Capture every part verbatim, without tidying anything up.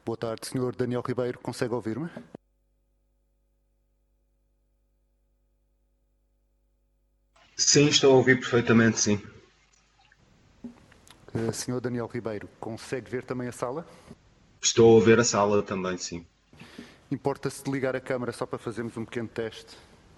Boa tarde, senhor Daniel Ribeiro. Consegue ouvir-me? Sim, estou a ouvir perfeitamente, sim. Uh, senhor Daniel Ribeiro, consegue ver também a sala? Estou a ver a sala também, sim. Importa-se de ligar a câmara só para fazermos um pequeno teste?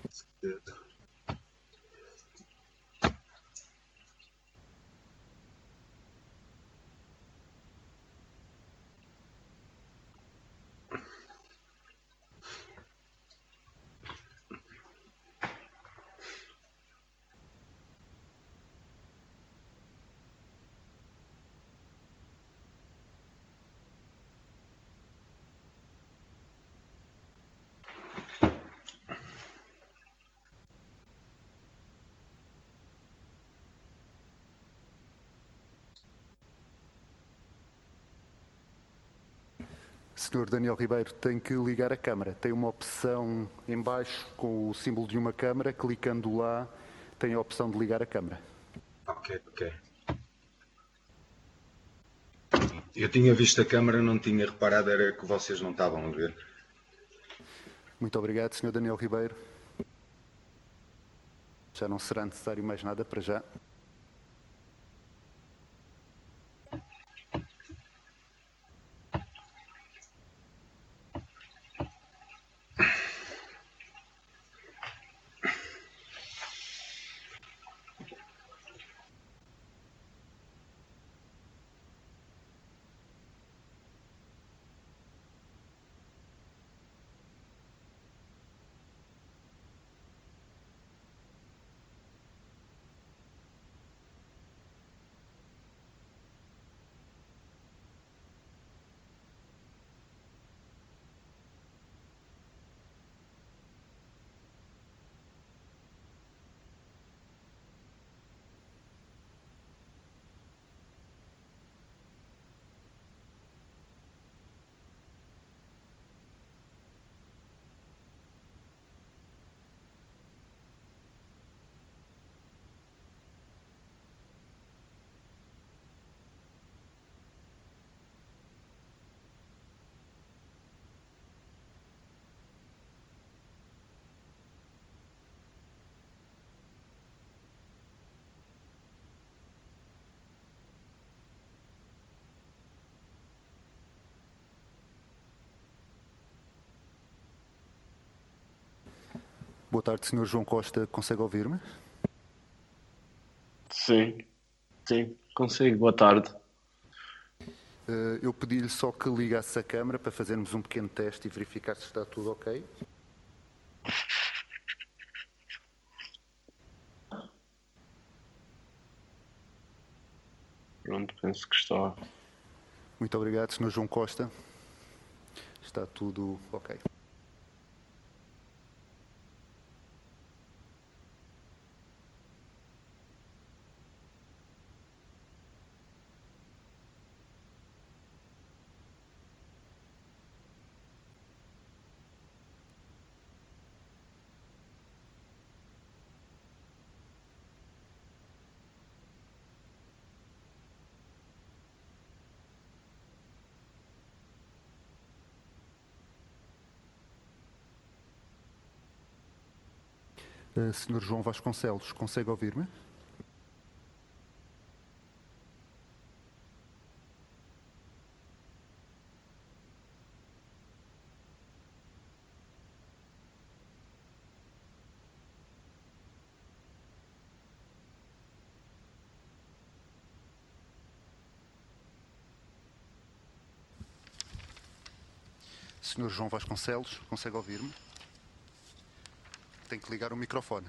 senhor Daniel Ribeiro, tem que ligar a câmara. Tem uma opção em baixo com o símbolo de uma câmara. Clicando lá, tem a opção de ligar a câmara. Ok, ok. Eu tinha visto a câmara, não tinha reparado, era que vocês não estavam a ver. Muito obrigado, senhor Daniel Ribeiro. Já não será necessário mais nada para já. Boa tarde, senhor João Costa. Consegue ouvir-me? Sim, sim, consigo. Boa tarde. Uh, eu pedi-lhe só que ligasse a câmara para fazermos um pequeno teste e verificar se está tudo ok. Pronto, penso que está. Muito obrigado, senhor João Costa. Está tudo ok. Uh, senhor João Vasconcelos, consegue ouvir-me? senhor João Vasconcelos, consegue ouvir-me? Tem que ligar o microfone.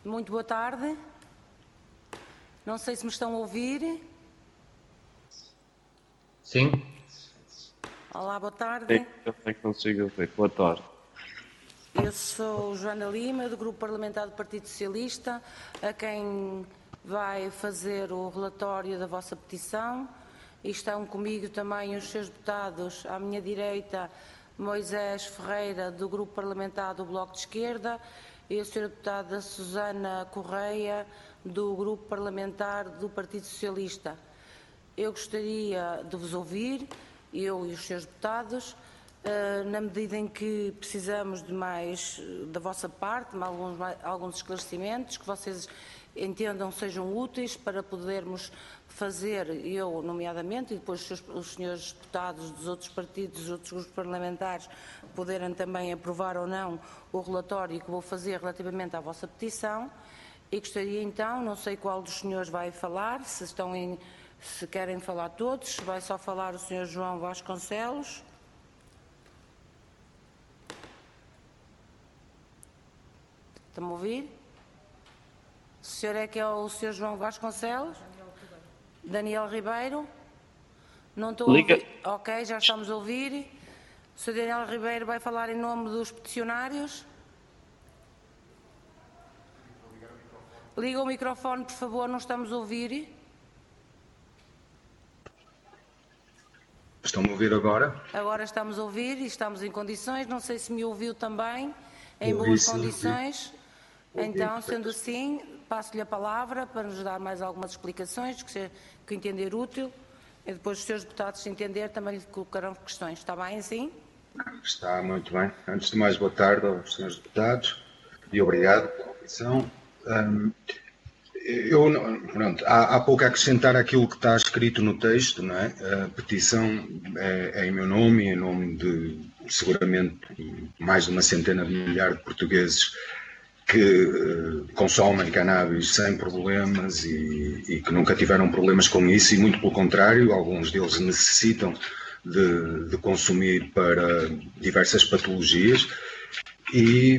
Muito boa tarde. Não sei se me estão a ouvir. Sim. Olá, boa tarde. Sim, eu sei que consigo ver. Boa tarde. Eu sou Joana Lima, do Grupo Parlamentar do Partido Socialista, a quem vai fazer o relatório da vossa petição. E estão comigo também os seus deputados, à minha direita, Moisés Ferreira, do Grupo Parlamentar do Bloco de Esquerda, e a senhora deputada Susana Correia, do Grupo Parlamentar do Partido Socialista. Eu gostaria de vos ouvir, eu e os seus deputados, na medida em que precisamos de mais da vossa parte, alguns, alguns esclarecimentos que vocês entendam sejam úteis para podermos fazer, eu nomeadamente, e depois os, seus, os senhores deputados dos outros partidos, dos outros grupos parlamentares, poderem também aprovar ou não o relatório que vou fazer relativamente à vossa petição. E gostaria então, não sei qual dos senhores vai falar, se estão em, se querem falar todos, se vai só falar o senhor João Vasconcelos. Estão-me a ouvir? O senhor é que é o senhor João Vasconcelos? Daniel Ribeiro? Não estou a ouvir. Ok, já estamos a ouvir. O senhor Daniel Ribeiro vai falar em nome dos peticionários? Liga o microfone, por favor, não estamos a ouvir. Estão-me a ouvir agora? Agora estamos a ouvir e estamos em condições. Não sei se me ouviu também, em Ouvi, boas sim, condições. Ouvi. Então, sendo assim, passo-lhe a palavra para nos dar mais algumas explicações, que, se, que entender útil, e depois os seus deputados, se entender, também lhe colocarão questões. Está bem assim? Está muito bem. Antes de mais, boa tarde aos senhores deputados e obrigado pela audição. Um, eu, pronto, há, há pouco a acrescentar aquilo que está escrito no texto, não é? A petição é, é em meu nome e em nome de, seguramente, mais de uma centena de milhares de portugueses que uh, consomem cannabis sem problemas e, e que nunca tiveram problemas com isso, e muito pelo contrário, alguns deles necessitam de, de consumir para diversas patologias, e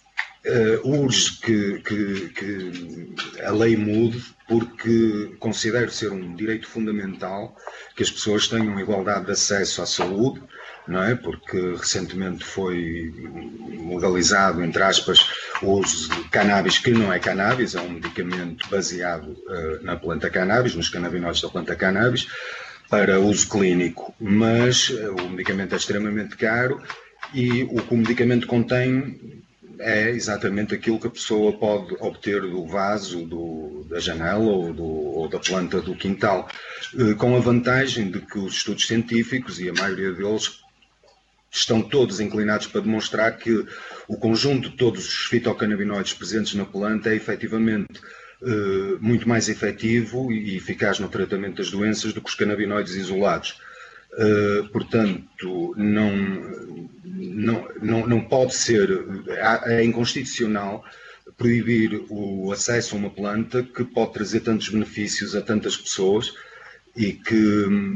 uh, urge que, que, que a lei mude, porque considero ser um direito fundamental que as pessoas tenham igualdade de acesso à saúde, não é? Porque recentemente foi legalizado, entre aspas, o uso de cannabis, que não é cannabis, é um medicamento baseado uh, na planta cannabis, nos canabinoides da planta cannabis, para uso clínico, mas uh, o medicamento é extremamente caro e o que o medicamento contém é exatamente aquilo que a pessoa pode obter do vaso, do, da janela ou, do, ou da planta do quintal, uh, com a vantagem de que os estudos científicos, e a maioria deles, estão todos inclinados para demonstrar que o conjunto de todos os fitocannabinoides presentes na planta é efetivamente uh, muito mais efetivo e eficaz no tratamento das doenças do que os canabinoides isolados. Uh, portanto, não, não, não, não pode ser, é inconstitucional proibir o acesso a uma planta que pode trazer tantos benefícios a tantas pessoas e que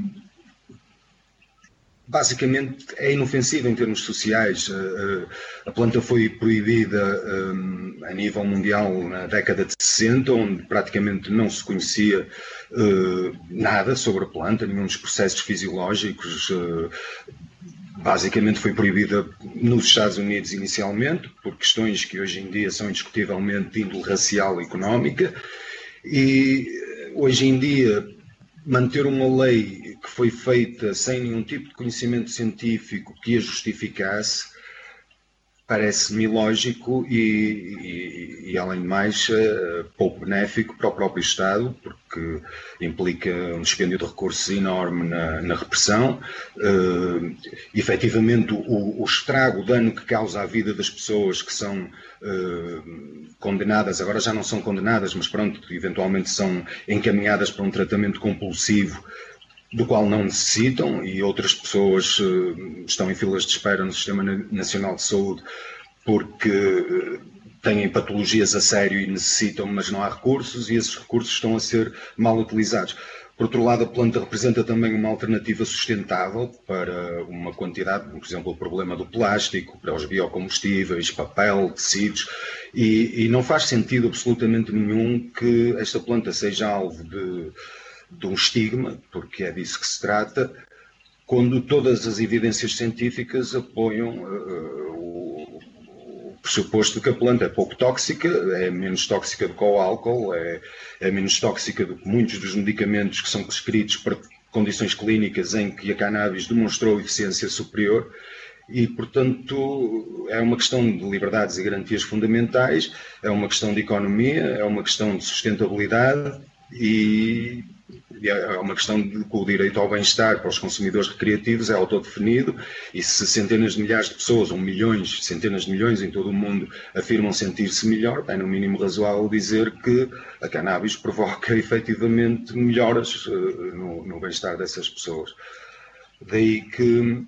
basicamente é inofensiva em termos sociais. A planta foi proibida a nível mundial na década de sessenta, onde praticamente não se conhecia nada sobre a planta, nenhum dos processos fisiológicos. Basicamente foi proibida nos Estados Unidos inicialmente, por questões que hoje em dia são indiscutivelmente de índole racial e económica, e hoje em dia manter uma lei que foi feita sem nenhum tipo de conhecimento científico que a justificasse parece-me ilógico e, e, e, além de mais, uh, pouco benéfico para o próprio Estado, porque implica um dispêndio de recursos enorme na, na repressão. Uh, efetivamente, o, o estrago, o dano que causa à vida das pessoas que são uh, condenadas, agora já não são condenadas, mas pronto, eventualmente são encaminhadas para um tratamento compulsivo, do qual não necessitam, e outras pessoas uh, estão em filas de espera no Sistema Nacional de Saúde porque uh, têm patologias a sério e necessitam, mas não há recursos, e esses recursos estão a ser mal utilizados. Por outro lado, a planta representa também uma alternativa sustentável para uma quantidade, por exemplo, o problema do plástico, para os biocombustíveis, papel, tecidos, e, e não faz sentido absolutamente nenhum que esta planta seja alvo de, de um estigma, porque é disso que se trata, quando todas as evidências científicas apoiam uh, o, o pressuposto que a planta é pouco tóxica, é menos tóxica do que o álcool, é, é menos tóxica do que muitos dos medicamentos que são prescritos para condições clínicas em que a cannabis demonstrou eficiência superior e, portanto, é uma questão de liberdades e garantias fundamentais, é uma questão de economia, é uma questão de sustentabilidade e é uma questão de que o direito ao bem-estar para os consumidores recreativos é autodefinido e se centenas de milhares de pessoas, ou milhões, centenas de milhões em todo o mundo afirmam sentir-se melhor, é no mínimo razoável dizer que a cannabis provoca efetivamente melhoras uh, no, no bem-estar dessas pessoas. Daí que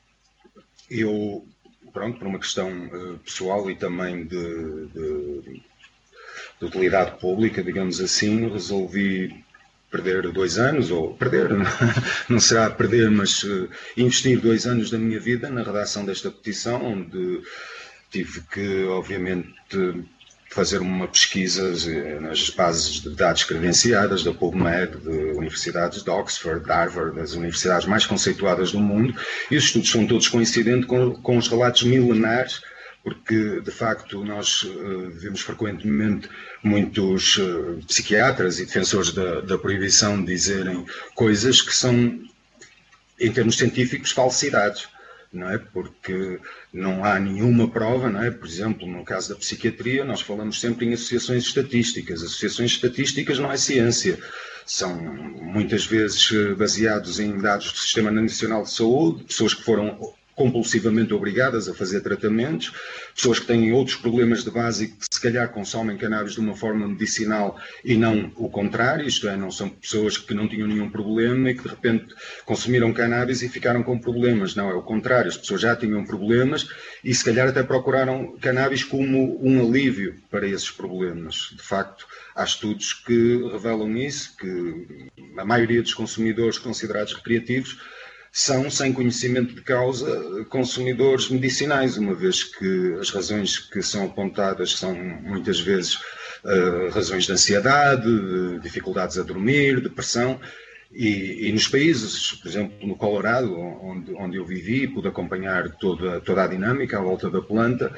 eu, pronto, por uma questão uh, pessoal e também de, de, de utilidade pública, digamos assim, resolvi perder dois anos, ou perder, não será perder, mas uh, investir dois anos da minha vida na redação desta petição, onde tive que, obviamente, fazer uma pesquisa nas bases de dados credenciadas da PubMed, de universidades de Oxford, de Harvard, das universidades mais conceituadas do mundo, e os estudos são todos coincidentes com, com os relatos milenares, porque, de facto, nós uh, vemos frequentemente muitos uh, psiquiatras e defensores da, da proibição dizerem coisas que são, em termos científicos, falsidades, não é? Porque não há nenhuma prova, não é? Por exemplo, no caso da psiquiatria, nós falamos sempre em associações estatísticas. Associações estatísticas não é ciência. São, muitas vezes, baseados em dados do Sistema Nacional de Saúde, pessoas que foram compulsivamente obrigadas a fazer tratamentos, pessoas que têm outros problemas de base e que se calhar consomem cannabis de uma forma medicinal e não o contrário, isto é, não são pessoas que não tinham nenhum problema e que de repente consumiram cannabis e ficaram com problemas, não, é o contrário, as pessoas já tinham problemas e se calhar até procuraram cannabis como um alívio para esses problemas. De facto, há estudos que revelam isso, que a maioria dos consumidores considerados recreativos são, sem conhecimento de causa, consumidores medicinais, uma vez que as razões que são apontadas são muitas vezes uh, razões de ansiedade, de dificuldades a dormir, depressão, e, e nos países, por exemplo, no Colorado, onde, onde eu vivi e pude acompanhar toda, toda a dinâmica à volta da planta,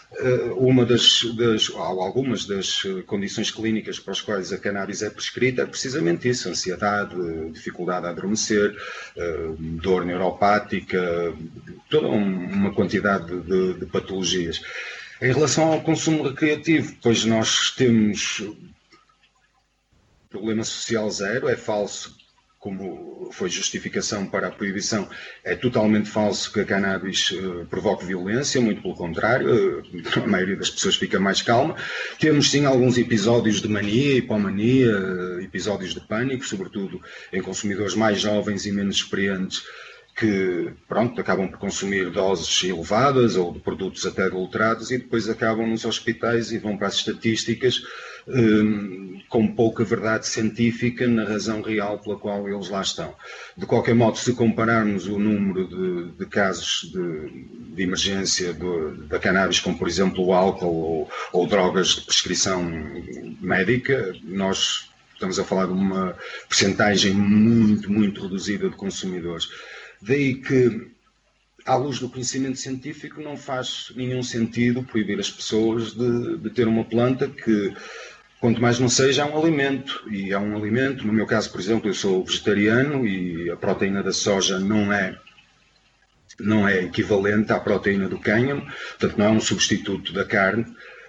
uma das, das, algumas das condições clínicas para as quais a cannabis é prescrita é precisamente isso, ansiedade, dificuldade a adormecer, dor neuropática, toda uma quantidade de, de patologias. Em relação ao consumo recreativo, pois nós temos problema social zero, é falso, como foi justificação para a proibição, é totalmente falso que a cannabis uh, provoque violência, muito pelo contrário, uh, a maioria das pessoas fica mais calma. Temos sim alguns episódios de mania, hipomania, uh, episódios de pânico, sobretudo em consumidores mais jovens e menos experientes, que, pronto, acabam por consumir doses elevadas ou de produtos até adulterados e depois acabam nos hospitais e vão para as estatísticas um, com pouca verdade científica na razão real pela qual eles lá estão. De qualquer modo, se compararmos o número de, de casos de, de emergência do, da cannabis com, por exemplo, o álcool ou, ou drogas de prescrição médica, nós estamos a falar de uma percentagem muito, muito reduzida de consumidores. Daí que, à luz do conhecimento científico, não faz nenhum sentido proibir as pessoas de, de ter uma planta que, quanto mais não seja, é um alimento. E é um alimento, no meu caso, por exemplo, eu sou vegetariano e a proteína da soja não é, não é equivalente à proteína do cânhamo, portanto não é um substituto da carne.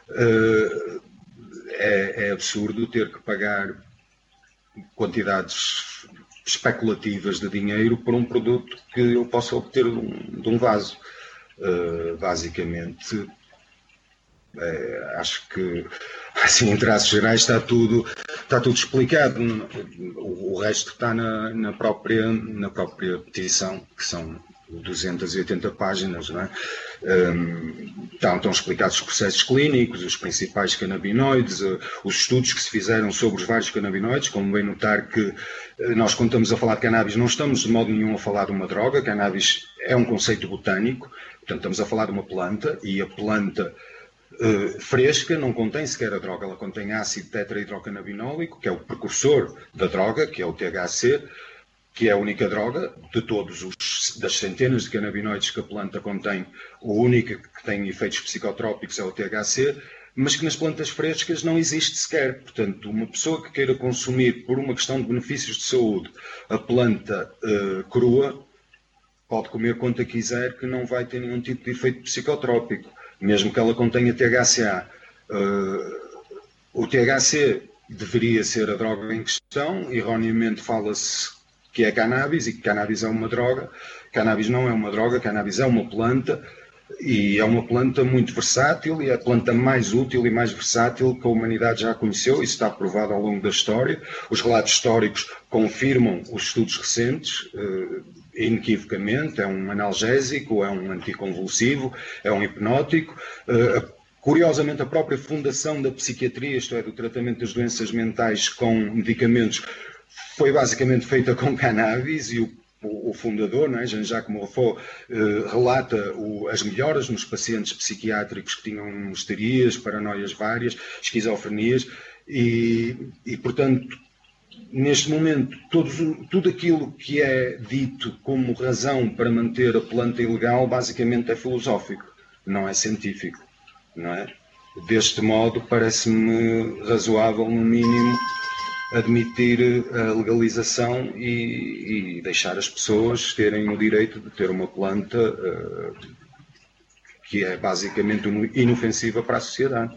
É, é absurdo ter que pagar quantidades especulativas de dinheiro por um produto que eu posso obter de um, de um vaso. Uh, basicamente, é, acho que, assim, em traços gerais, está tudo, está tudo explicado. O, o resto está na, na, própria, na própria petição, que são duzentas e oitenta páginas, não é? Um, estão, estão explicados os processos clínicos, os principais canabinoides, uh, os estudos que se fizeram sobre os vários canabinoides. Como bem notar que uh, nós, quando estamos a falar de cannabis, não estamos de modo nenhum a falar de uma droga. Cannabis é um conceito botânico, portanto estamos a falar de uma planta, e a planta uh, fresca não contém sequer a droga, ela contém ácido tetrahidrocannabinólico, que é o precursor da droga, que é o T H C, que é a única droga de todos os das centenas de canabinoides que a planta contém, o único que tem efeitos psicotrópicos é o T H C, mas que nas plantas frescas não existe sequer. Portanto, uma pessoa que queira consumir, por uma questão de benefícios de saúde, a planta uh, crua, pode comer quanto quiser, que não vai ter nenhum tipo de efeito psicotrópico, mesmo que ela contenha T H C A. Uh, o T H C deveria ser a droga em questão, erroneamente fala-se que é cannabis e que cannabis é uma droga. Cannabis não é uma droga, cannabis é uma planta, e é uma planta muito versátil, e é a planta mais útil e mais versátil que a humanidade já conheceu. Isso está provado ao longo da história. Os relatos históricos confirmam os estudos recentes, uh, inequivocamente. É um analgésico, é um anticonvulsivo, é um hipnótico. Uh, Curiosamente, a própria fundação da psiquiatria, isto é, do tratamento das doenças mentais com medicamentos, foi basicamente feita com cannabis, e o, o, o fundador, não é, Jean-Jacques Morfeu, eh, relata o, as melhoras nos pacientes psiquiátricos que tinham histerias, paranoias várias, esquizofrenias, e, e portanto, neste momento, todos, tudo aquilo que é dito como razão para manter a planta ilegal, basicamente é filosófico, não é científico, não é? Deste modo, parece-me razoável, no mínimo, admitir a legalização e, e deixar as pessoas terem o direito de ter uma planta uh, que é basicamente inofensiva para a sociedade.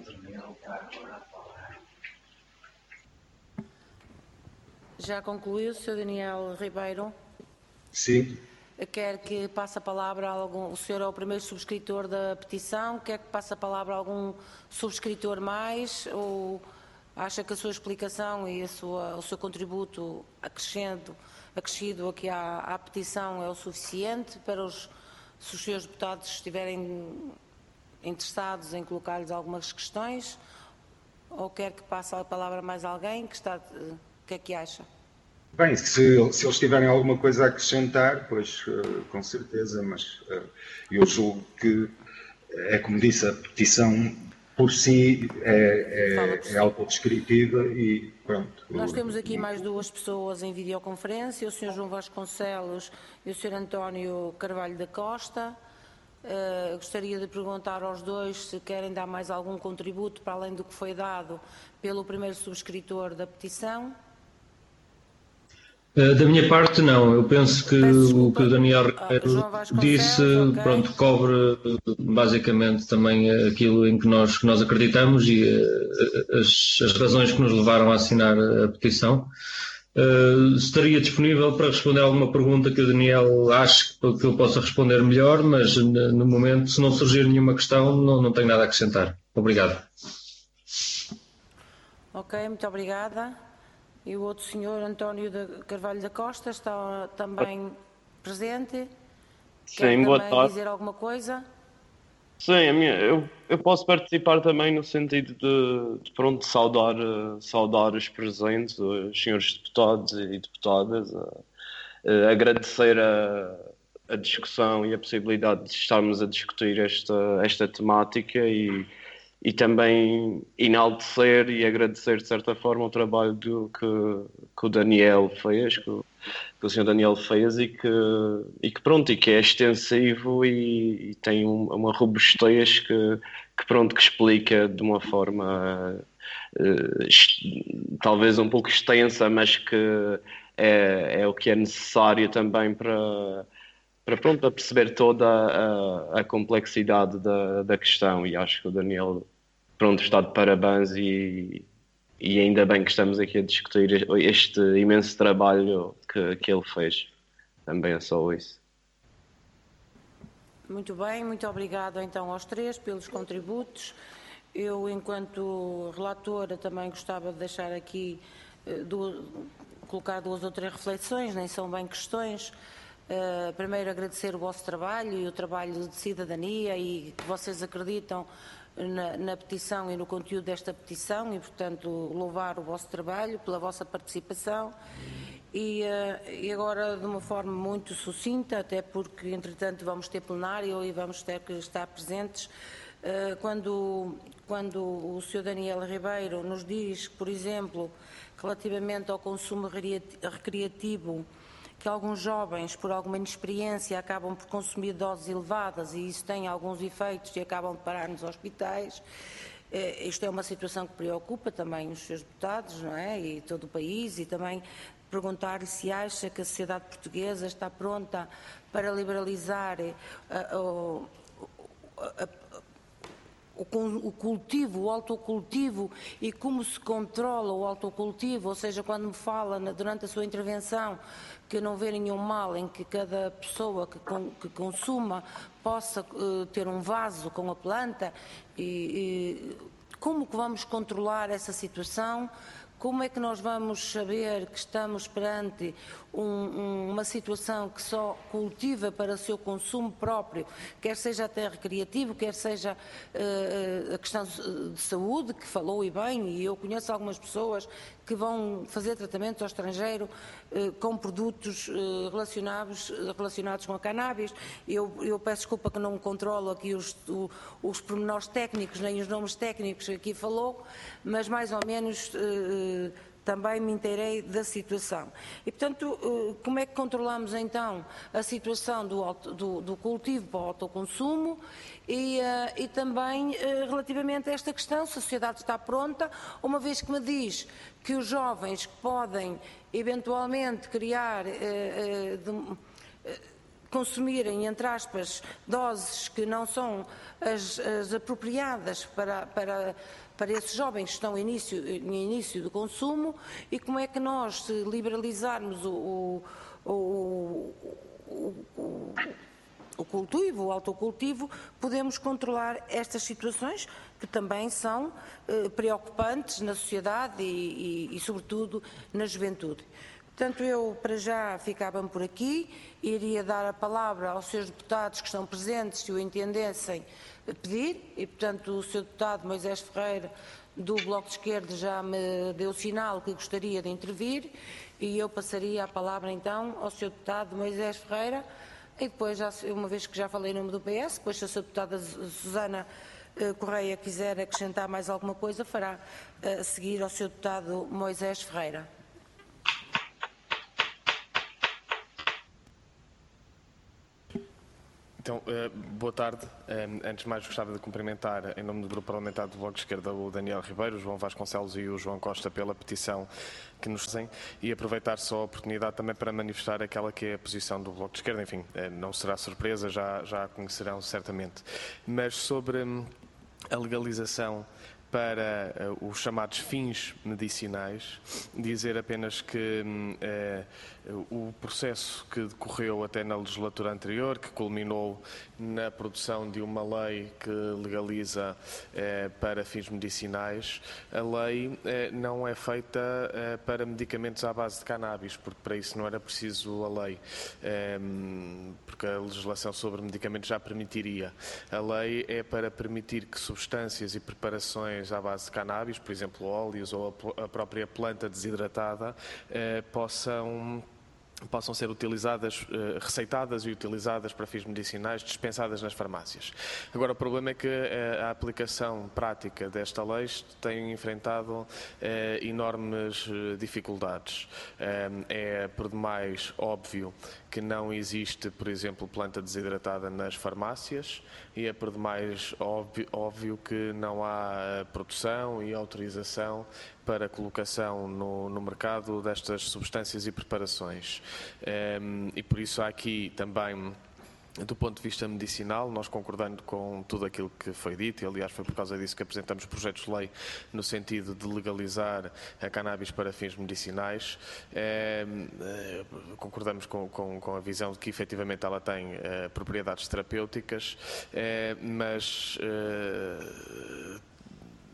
Já concluiu, senhor Daniel Ribeiro? Sim. Quer que passe a palavra a algum... O senhor é o primeiro subscritor da petição. Quer que passe a palavra a algum subscritor mais? Ou acha que a sua explicação e a sua, o seu contributo acrescendo, acrescido aqui à, à petição é o suficiente para os, se os senhores deputados estiverem interessados em colocar-lhes algumas questões? Ou quer que passe a palavra a mais alguém? Que está, o que é que acha? Bem, se, se eles tiverem alguma coisa a acrescentar, pois uh, com certeza, mas uh, eu julgo que é como disse, a petição por si é, é, é autodescritiva e pronto. Nós temos aqui mais duas pessoas em videoconferência, o senhor João Vasconcelos e o senhor António Carvalho da Costa. Uh, gostaria de perguntar aos dois se querem dar mais algum contributo para além do que foi dado pelo primeiro subscritor da petição. Da minha parte, não. Eu penso que o que o Daniel Ribeiro disse, okay, pronto, cobre basicamente também aquilo em que nós, que nós acreditamos e as, as razões que nos levaram a assinar a petição. Uh, estaria disponível para responder alguma pergunta que o Daniel ache que eu possa responder melhor, mas no momento, se não surgir nenhuma questão, não, não tenho nada a acrescentar. Obrigado. Ok, muito obrigada. E o outro senhor, António de Carvalho da Costa, está também presente? Sim, Quer boa também tarde. dizer alguma coisa? Sim, a minha, eu, eu posso participar também no sentido de, de pronto, saudar, eh, saudar os presentes, os senhores deputados e deputadas, eh, eh, agradecer a, a discussão e a possibilidade de estarmos a discutir esta, esta temática e, e também enaltecer e agradecer de certa forma o trabalho do, que, que o Daniel fez, que, que o senhor Daniel fez e que, e que pronto, e que é extensivo e, e tem um, uma robustez que, que pronto, que explica de uma forma uh, talvez um pouco extensa, mas que é, é o que é necessário também para, para pronto, a perceber toda a, a complexidade da, da questão, e acho que o Daniel pronto, está de parabéns e, e ainda bem que estamos aqui a discutir este imenso trabalho que, que ele fez. Também é só isso. Muito bem, muito obrigado então aos três pelos contributos. Eu, enquanto relatora, também gostava de deixar aqui, duas, colocar duas ou três reflexões, nem são bem questões. Uh, primeiro agradecer o vosso trabalho e o trabalho de cidadania e que vocês acreditam na, na petição e no conteúdo desta petição e, portanto, louvar o vosso trabalho pela vossa participação e, uh, e agora de uma forma muito sucinta, até porque, entretanto, vamos ter plenário e vamos ter que estar presentes. Uh, quando, quando o senhor Daniel Ribeiro nos diz, por exemplo, relativamente ao consumo recreativo, que alguns jovens, por alguma inexperiência, acabam por consumir doses elevadas e isso tem alguns efeitos e acabam de parar nos hospitais. Isto é uma situação que preocupa também os seus deputados, não é? E todo o país, e também perguntar-lhe se acha que a sociedade portuguesa está pronta para liberalizar a, a, a, o cultivo, o autocultivo e como se controla o autocultivo, ou seja, quando me fala na, durante a sua intervenção que não vê nenhum mal em que cada pessoa que, com, que consuma possa uh, ter um vaso com a planta e, e como que vamos controlar essa situação? Como é que nós vamos saber que estamos perante um, um, uma situação que só cultiva para o seu consumo próprio, quer seja até recreativo, quer seja uh, a questão de saúde, que falou e bem, e eu conheço algumas pessoas que vão fazer tratamentos ao estrangeiro uh, com produtos uh, relacionados, relacionados com a cannabis. Eu, eu peço desculpa que não controlo aqui os, o, os pormenores técnicos, nem os nomes técnicos que aqui falou, mas mais ou menos uh, também me inteirei da situação. E, portanto, uh, como é que controlamos então a situação do, auto, do, do cultivo para o autoconsumo e, uh, e também uh, relativamente a esta questão, se a sociedade está pronta, uma vez que me diz que os jovens que podem eventualmente criar, uh, uh, de, uh, consumirem, entre aspas, doses que não são as, as apropriadas para, para, para esses jovens que estão no início, no início do consumo, e como é que nós, se liberalizarmos o, o, o, o, o cultivo, o autocultivo, podemos controlar estas situações que também são eh, preocupantes na sociedade e, e, e, sobretudo, na juventude. Portanto, eu, para já, ficava por aqui, iria dar a palavra aos seus deputados que estão presentes, se o entendessem pedir, e, portanto, o senhor deputado Moisés Ferreira, do Bloco de Esquerda, já me deu sinal que gostaria de intervir, e eu passaria a palavra, então, ao senhor deputado Moisés Ferreira, e depois, já, uma vez que já falei em nome do P S, depois, se a senhora deputada Susana Correia quiser acrescentar mais alguma coisa, fará a seguir ao senhor deputado Moisés Ferreira. Então, uh, boa tarde. Um, antes de mais, gostava de cumprimentar, em nome do Grupo Parlamentar do Bloco de Esquerda, o Daniel Ribeiro, o João Vasconcelos e o João Costa pela petição que nos fazem e aproveitar só a oportunidade também para manifestar aquela que é a posição do Bloco de Esquerda. Enfim, uh, não será surpresa, já, já a conhecerão certamente. Mas sobre um, a legalização para uh, os chamados fins medicinais, dizer apenas que uh, o processo que decorreu até na legislatura anterior, que culminou na produção de uma lei que legaliza uh, para fins medicinais, a lei uh, não é feita uh, para medicamentos à base de cannabis, porque para isso não era preciso a lei, um, porque a legislação sobre medicamentos já permitiria. A lei é para permitir que substâncias e preparações à base de cannabis, por exemplo, óleos ou a própria planta desidratada, eh, possam possam ser utilizadas, eh, receitadas e utilizadas para fins medicinais, dispensadas nas farmácias. Agora, o problema é que eh, a aplicação prática desta lei tem enfrentado eh, enormes eh, dificuldades. Eh, é, por demais, óbvio que não existe, por exemplo, planta desidratada nas farmácias e é, por demais, óbvio, óbvio que não há produção e autorização para colocação no, no mercado destas substâncias e preparações. Um, e por isso há aqui também, do ponto de vista medicinal, nós concordando com tudo aquilo que foi dito, e aliás foi por causa disso que apresentamos projetos de lei no sentido de legalizar a cannabis para fins medicinais, um, uh, concordamos com, com, com a visão de que efetivamente ela tem uh, propriedades terapêuticas, uh, mas uh,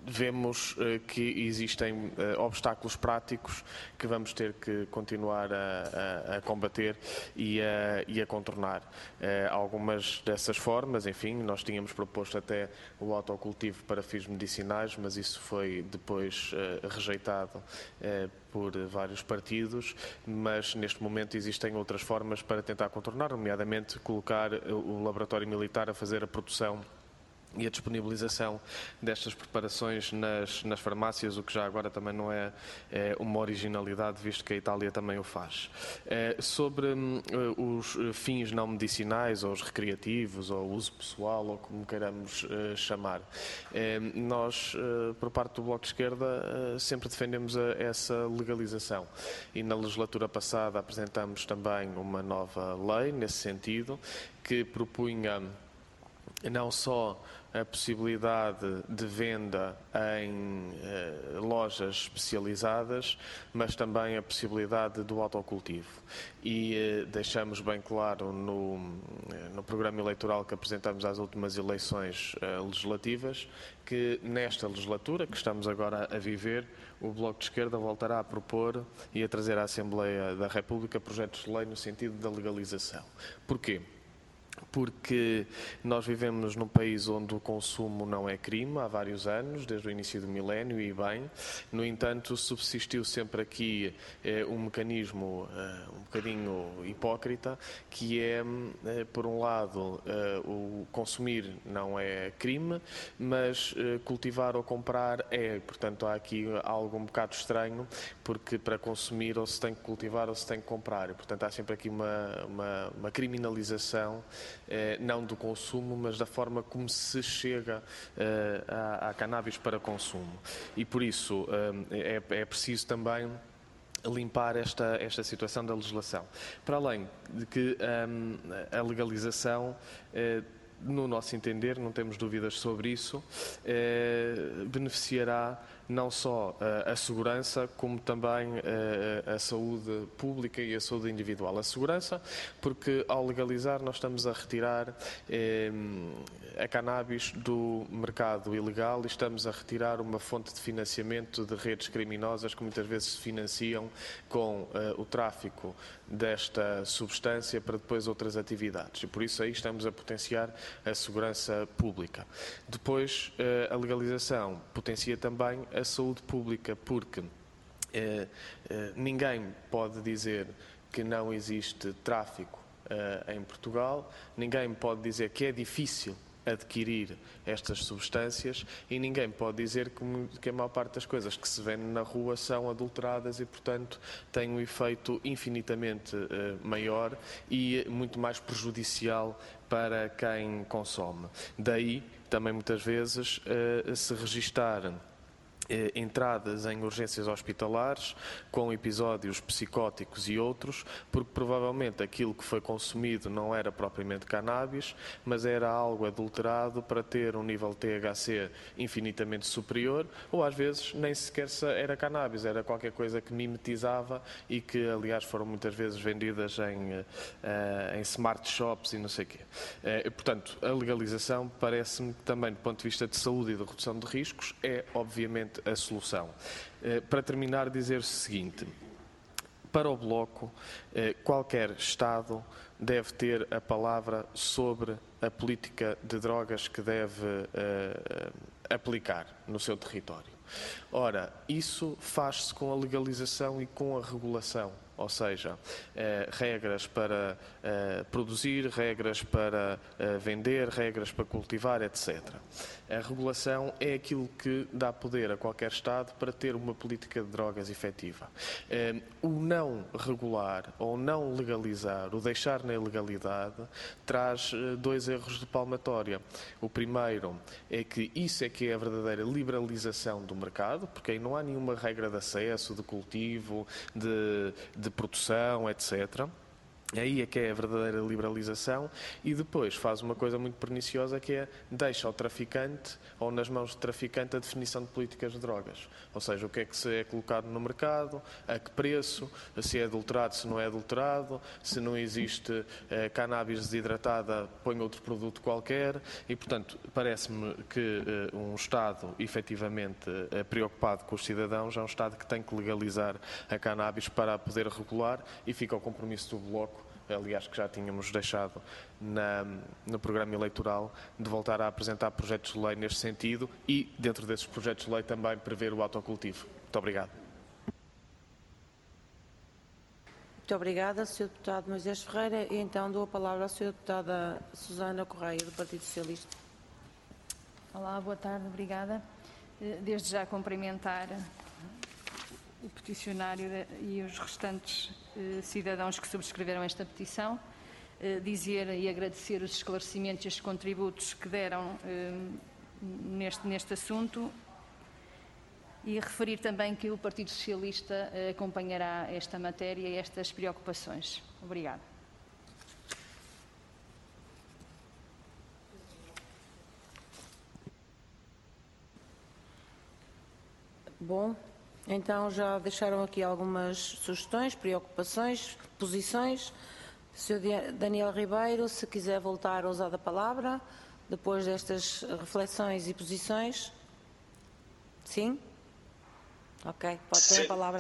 vemos uh, que existem uh, obstáculos práticos que vamos ter que continuar a, a, a combater e a, e a contornar. Uh, algumas dessas formas, enfim, nós tínhamos proposto até o autocultivo para fins medicinais, mas isso foi depois uh, rejeitado uh, por vários partidos, mas neste momento existem outras formas para tentar contornar, nomeadamente colocar o laboratório militar a fazer a produção e a disponibilização destas preparações nas, nas farmácias, o que já agora também não é, é uma originalidade, visto que a Itália também o faz. É, sobre hum, os fins não medicinais, ou os recreativos, ou o uso pessoal, ou como queiramos uh, chamar, é, nós, uh, por parte do Bloco de Esquerda, uh, sempre defendemos a, essa legalização. E na legislatura passada apresentamos também uma nova lei, nesse sentido, que propunha não só a possibilidade de venda em eh, lojas especializadas, mas também a possibilidade do autocultivo. E eh, deixamos bem claro no, no programa eleitoral que apresentamos às últimas eleições eh, legislativas que nesta legislatura, que estamos agora a viver, o Bloco de Esquerda voltará a propor e a trazer à Assembleia da República projetos de lei no sentido da legalização. Porquê? Porque nós vivemos num país onde o consumo não é crime há vários anos, desde o início do milénio e bem. No entanto, subsistiu sempre aqui eh, um mecanismo eh, um bocadinho hipócrita, que é, eh, por um lado, eh, o consumir não é crime, mas eh, cultivar ou comprar é. Portanto, há aqui algo um bocado estranho, porque para consumir ou se tem que cultivar ou se tem que comprar. E, portanto, há sempre aqui uma, uma, uma criminalização Eh, não do consumo, mas da forma como se chega eh, à, à cannabis para consumo. E por isso eh, é, é preciso também limpar esta, esta situação da legislação. Para além de que eh, a legalização, eh, no nosso entender, não temos dúvidas sobre isso, eh, beneficiará não só uh, a segurança, como também uh, a saúde pública e a saúde individual. A segurança, porque ao legalizar nós estamos a retirar eh, a cannabis do mercado ilegal e estamos a retirar uma fonte de financiamento de redes criminosas que muitas vezes se financiam com uh, o tráfico desta substância para depois outras atividades. E por isso aí estamos a potenciar a segurança pública. Depois, uh, a legalização potencia também a saúde pública, porque eh, eh, ninguém pode dizer que não existe tráfico eh, em Portugal, ninguém pode dizer que é difícil adquirir estas substâncias e ninguém pode dizer que, que a maior parte das coisas que se vendem na rua são adulteradas e, portanto, têm um efeito infinitamente eh, maior e muito mais prejudicial para quem consome. Daí, também muitas vezes, eh, se registar Eh, entradas em urgências hospitalares com episódios psicóticos e outros, porque provavelmente aquilo que foi consumido não era propriamente cannabis, mas era algo adulterado para ter um nível T H C infinitamente superior, ou às vezes nem sequer era cannabis, era qualquer coisa que mimetizava e que, aliás, foram muitas vezes vendidas em, uh, em smart shops e não sei o quê. Uh, portanto, a legalização parece-me que também, do ponto de vista de saúde e de redução de riscos, é obviamente a solução. Para terminar, dizer o seguinte: para o Bloco, qualquer Estado deve ter a palavra sobre a política de drogas que deve aplicar no seu território. Ora, isso faz-se com a legalização e com a regulação. Ou seja, eh, regras para eh, produzir, regras para eh, vender, regras para cultivar, etcétera. A regulação é aquilo que dá poder a qualquer Estado para ter uma política de drogas efetiva. Eh, o não regular ou não legalizar, o deixar na ilegalidade, traz eh, dois erros de palmatória. O primeiro é que isso é que é a verdadeira liberalização do mercado, porque aí não há nenhuma regra de acesso, de cultivo, de, de de produção, etcétera. Aí é que é a verdadeira liberalização, e depois faz uma coisa muito perniciosa, que é deixa ao traficante, ou nas mãos do traficante, a definição de políticas de drogas. Ou seja, o que é que se é colocado no mercado, a que preço, se é adulterado, se não é adulterado, se não existe eh, cannabis desidratada, põe outro produto qualquer, e portanto parece-me que eh, um Estado efetivamente eh, preocupado com os cidadãos é um Estado que tem que legalizar a cannabis para poder regular, e fica ao compromisso do Bloco, aliás, que já tínhamos deixado na, no programa eleitoral, de voltar a apresentar projetos de lei neste sentido e, dentro desses projetos de lei, também prever o autocultivo. Muito obrigado. Muito obrigada, senhor Deputado Moisés Ferreira. E então dou a palavra à senhora Deputada Susana Correia, do Partido Socialista. Olá, boa tarde, obrigada. Desde já cumprimentar o peticionário e os restantes eh, cidadãos que subscreveram esta petição, eh, dizer e agradecer os esclarecimentos e os contributos que deram eh, neste, neste assunto, e referir também que o Partido Socialista eh, acompanhará esta matéria e estas preocupações. Obrigada. Bom. Então, já deixaram aqui algumas sugestões, preocupações, posições. senhor Daniel Ribeiro, se quiser voltar a usar a palavra, depois destas reflexões e posições. Sim? Ok, pode ter a palavra.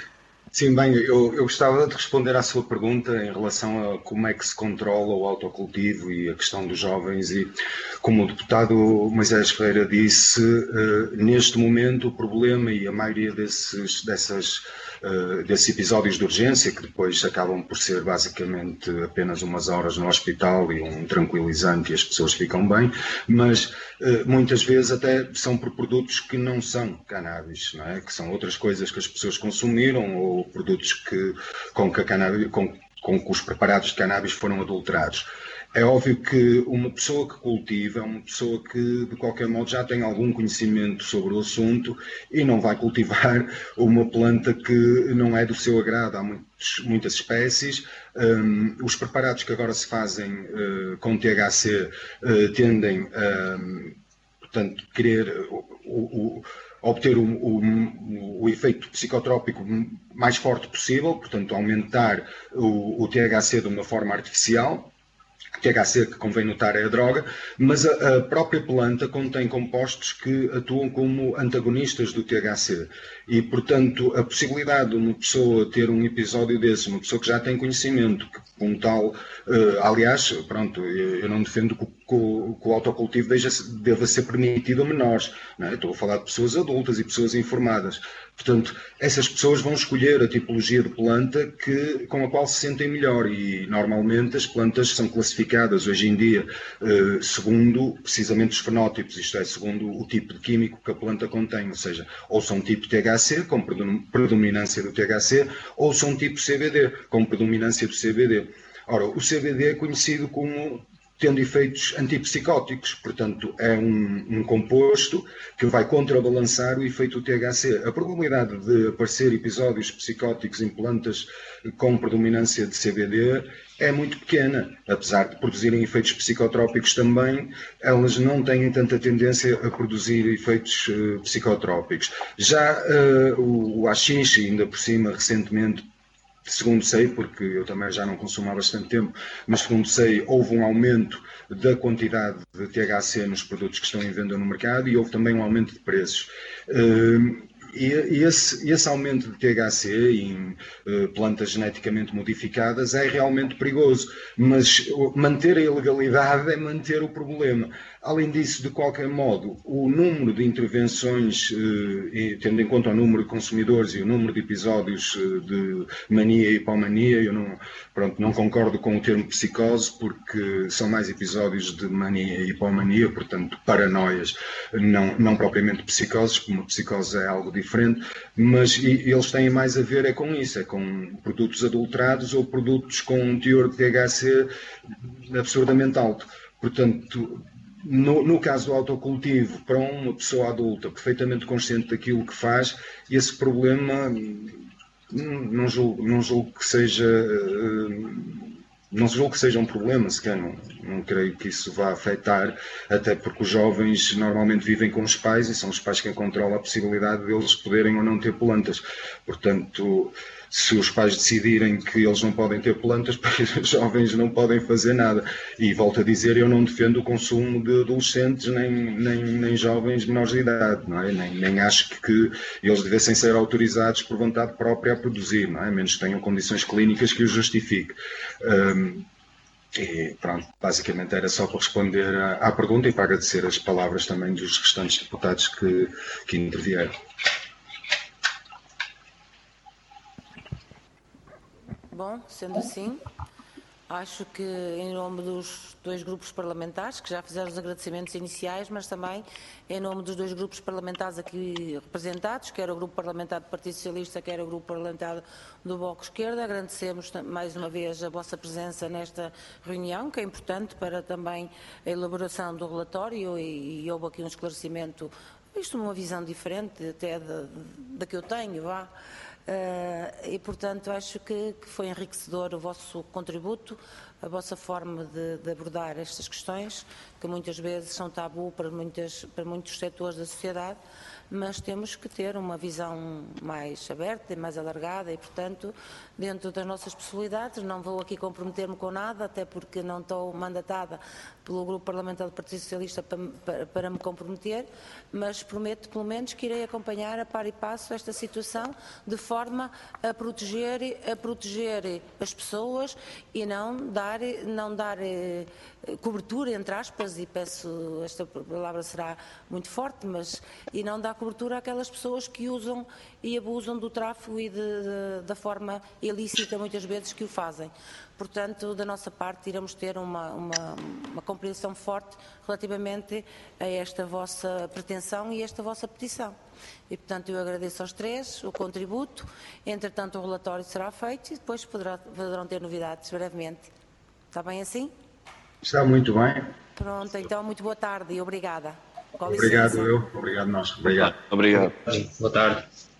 Sim, bem, eu, eu gostava de responder à sua pergunta em relação a como é que se controla o autocultivo e a questão dos jovens, e como o deputado Moisés Ferreira disse, uh, neste momento o problema e a maioria desses, dessas, uh, desses episódios de urgência, que depois acabam por ser basicamente apenas umas horas no hospital e um tranquilizante e as pessoas ficam bem, mas uh, muitas vezes até são por produtos que não são cannabis, não é? Que são outras coisas que as pessoas consumiram, ou produtos que, com, que a cannabis, com, com que os preparados de cannabis foram adulterados. É óbvio que uma pessoa que cultiva é uma pessoa que, de qualquer modo, já tem algum conhecimento sobre o assunto e não vai cultivar uma planta que não é do seu agrado. Há muitos, muitas espécies. Um, os preparados que agora se fazem uh, com T H C uh, tendem a, um, portanto, querer o, o, obter o, o, o efeito psicotrópico mais forte possível, portanto, aumentar o, o T H C de uma forma artificial. T H C, que convém notar, é a droga, mas a, a própria planta contém compostos que atuam como antagonistas do T H C. E, portanto, a possibilidade de uma pessoa ter um episódio desse, uma pessoa que já tem conhecimento, que como tal, uh, aliás, pronto, eu, eu não defendo que, que, que o autocultivo deixa, deva ser permitido a menores, não é? Estou a falar de pessoas adultas e pessoas informadas. Portanto, essas pessoas vão escolher a tipologia de planta que, com a qual se sentem melhor, e normalmente as plantas são classificadas hoje em dia eh, segundo precisamente os fenótipos, isto é, segundo o tipo de químico que a planta contém, ou seja, ou são tipo T H C, com predominância do T H C, ou são tipo C B D, com predominância do C B D. Ora, o C B D é conhecido como tendo efeitos antipsicóticos, portanto é um, um composto que vai contrabalançar o efeito do T H C. A probabilidade de aparecer episódios psicóticos em plantas com predominância de C B D é muito pequena, apesar de produzirem efeitos psicotrópicos também, elas não têm tanta tendência a produzir efeitos uh, psicotrópicos. Já uh, o, o haxixe, ainda por cima, recentemente, segundo sei, porque eu também já não consumo há bastante tempo, mas segundo sei, houve um aumento da quantidade de T H C nos produtos que estão em venda no mercado e houve também um aumento de preços. E esse, esse aumento de T H C em plantas geneticamente modificadas é realmente perigoso, mas manter a ilegalidade é manter o problema. Além disso, de qualquer modo, o número de intervenções, eh, tendo em conta o número de consumidores e o número de episódios eh, de mania e hipomania, eu não, pronto, não concordo com o termo psicose, porque são mais episódios de mania e hipomania, portanto, paranoias, não, não propriamente psicoses, porque uma psicose é algo diferente, mas e, eles têm mais a ver é com isso, é com produtos adulterados ou produtos com um teor de T H C absurdamente alto. Portanto, No, no caso do autocultivo, para uma pessoa adulta perfeitamente consciente daquilo que faz, esse problema não julgo, não julgo que seja uh, não julgo que seja um problema, sequer não, não creio que isso vá afetar, até porque os jovens normalmente vivem com os pais e são os pais quem controlam a possibilidade deles poderem ou não ter plantas. Portanto, se os pais decidirem que eles não podem ter plantas, os jovens não podem fazer nada. E volto a dizer, eu não defendo o consumo de adolescentes nem, nem, nem jovens menores de idade, não é? Nem, nem acho que eles devessem ser autorizados por vontade própria a produzir, não é? A menos que tenham condições clínicas que os justifiquem. Um, e pronto, basicamente era só para responder à, à pergunta e para agradecer as palavras também dos restantes deputados que, que intervieram. Bom, sendo assim, acho que em nome dos dois grupos parlamentares, que já fizeram os agradecimentos iniciais, mas também em nome dos dois grupos parlamentares aqui representados, quer o grupo parlamentar do Partido Socialista, quer o grupo parlamentar do Bloco Esquerda, agradecemos mais uma vez a vossa presença nesta reunião, que é importante para também a elaboração do relatório e, e houve aqui um esclarecimento, isto uma visão diferente até da, da que eu tenho, vá. Uh, e, portanto, acho que, que foi enriquecedor o vosso contributo, a vossa forma de, de abordar estas questões, que muitas vezes são tabu para, muitas, para muitos setores da sociedade, mas temos que ter uma visão mais aberta e mais alargada e, portanto, dentro das nossas possibilidades, não vou aqui comprometer-me com nada, até porque não estou mandatada pelo Grupo Parlamentar do Partido Socialista para, para, para me comprometer, mas prometo, pelo menos, que irei acompanhar a par e passo esta situação de forma a proteger, a proteger as pessoas e não dar, não dar eh, cobertura, entre aspas, e peço, esta palavra será muito forte, mas e não dar cobertura àquelas pessoas que usam e abusam do tráfico e de, de, da forma ilícita, muitas vezes, que o fazem. Portanto, da nossa parte, iremos ter uma, uma, uma compreensão forte relativamente a esta vossa pretensão e esta vossa petição. E, portanto, eu agradeço aos três o contributo. Entretanto, o relatório será feito e depois poderá, poderão ter novidades brevemente. Está bem assim? Está muito bem. Pronto, então, muito boa tarde e obrigada. Com Obrigado licença. eu, obrigado nós. Obrigado. Obrigado. Boa tarde.